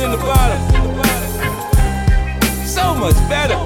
in the bottom. So much better.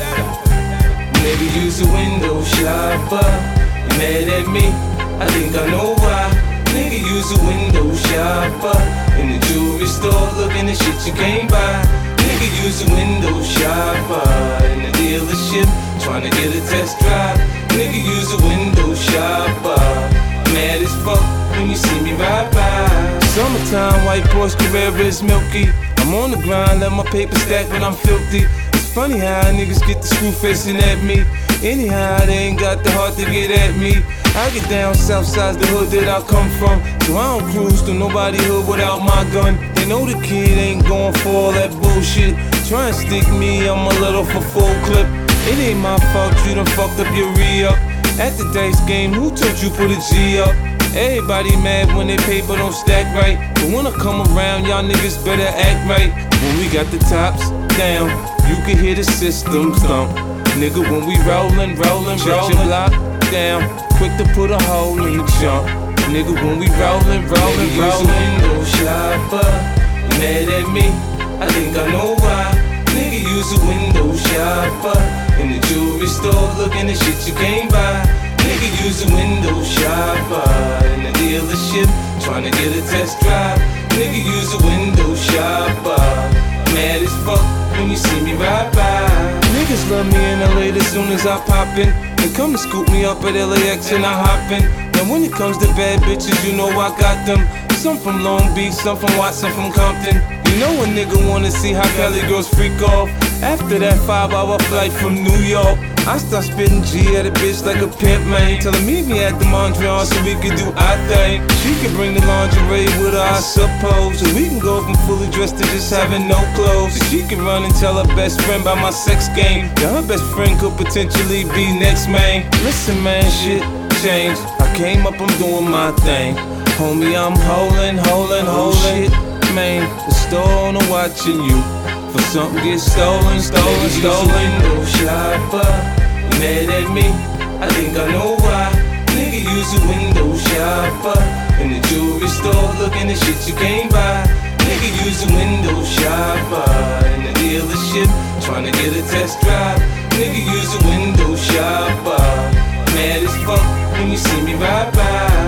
Nigga, use a window shopper. You mad at me? I think I know why. Nigga, use a window shopper. In the jewelry store, looking at shit you can't buy. Nigga, use a window shopper. In the dealership, trying to get a test drive. Nigga, use a window shopper. Mad as fuck when you see me ride by. Summertime, white Porsche Carrera is milky. I'm on the grind, let my paper stack, but I'm filthy. It's funny how niggas get the screw facing at me. Anyhow, they ain't got the heart to get at me. I get down south side the hood that I come from, so I don't cruise through nobody hood without my gun. They know the kid ain't going for all that bullshit. Try and stick me, I'm a little for full clip. It ain't my fault you done fucked up your re-up. At the dice game, who told you put a G up? Everybody mad when they paper don't stack right, but when I come around, y'all niggas better act right. When we got the tops down, you can hear the system thump. Nigga, when we rollin', shut your block down, quick to put a hole in the jump. Nigga, when we rollin', use a window shopper. You mad at me? I think I know why. Nigga, use a window shopper. In the jewelry store, looking at shit you can't buy. Nigga, use a window shopper. In the dealership, trying to get a test drive. Nigga, use a window shopper. Mad as fuck when you see me ride by. Niggas love me in LA as soon as I pop in. They come to scoop me up at LAX and I hop in. Now when it comes to bad bitches, you know I got them. Some from Long Beach, some from Watson, from Compton. You know a nigga wanna see how Cali girls freak off. After that 5-hour flight from New York, I start spitting G at a bitch like a pimp, man. Tell her meet me at the Mondrian so we can do our thing. She can bring the lingerie with her, I suppose. So we can go from fully dressed to just having no clothes. So she can run and tell her best friend about my sex game. Now her best friend could potentially be next, man. Listen, man, shit changed. I came up, I'm doing my thing. Homie, I'm holding. Shit, man, the store owner watching you. For something get stolen. Use a window shopper. You mad at me? I think I know why. Nigga, use a window shopper. In the jewelry store, looking at shit you can't buy. Nigga, use a window shopper. In the dealership, trying to get a test drive. Nigga, use a window shopper. Mad as fuck when you see me ride by.